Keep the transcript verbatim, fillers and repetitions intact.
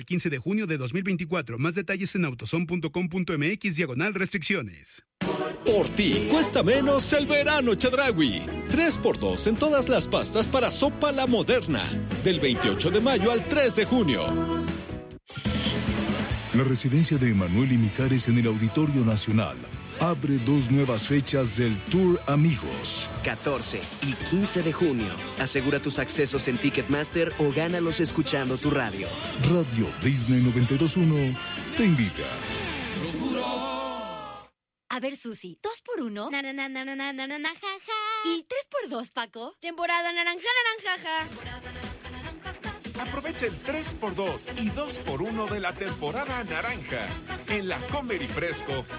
quince de junio de dos mil veinticuatro. Más detalles en autoson punto com punto m x diagonal restricciones. Por ti cuesta menos el verano Chedraui. tres por dos en todas las pastas para sopa La Moderna. Del veintiocho de mayo al tres de junio. La residencia de Emanuel y Mijares en el Auditorio Nacional abre dos nuevas fechas del Tour Amigos. catorce y quince de junio. Asegura tus accesos en Ticketmaster o gánalos escuchando tu radio. Radio Disney noventa y dos punto uno te invita. A ver, Susi, dos por uno. Na, na, na, na, na, na, na, na, ja, ja. Y tres por dos, Paco. Temporada naranja, naranja, ja. Aprovecha el tres por dos y dos por uno de la temporada naranja en la Comer y Fresco